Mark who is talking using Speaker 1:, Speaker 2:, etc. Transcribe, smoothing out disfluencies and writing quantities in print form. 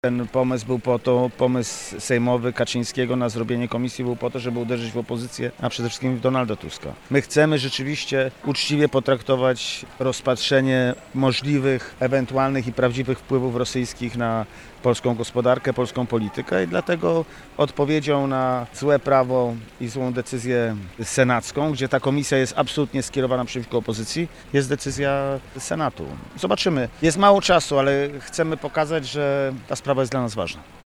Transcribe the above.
Speaker 1: Ten pomysł był po to, pomysł sejmowy Kaczyńskiego na zrobienie komisji był po to, żeby uderzyć w opozycję, a przede wszystkim w Donalda Tuska. My chcemy rzeczywiście uczciwie potraktować rozpatrzenie możliwych, ewentualnych i prawdziwych wpływów rosyjskich na polską gospodarkę, polską politykę i dlatego odpowiedzią na złe prawo i złą decyzję senacką, gdzie ta komisja jest absolutnie skierowana przeciwko opozycji, jest decyzja Senatu. Zobaczymy. Jest mało czasu, ale chcemy pokazać, że ta sprawa jest dla nas ważna.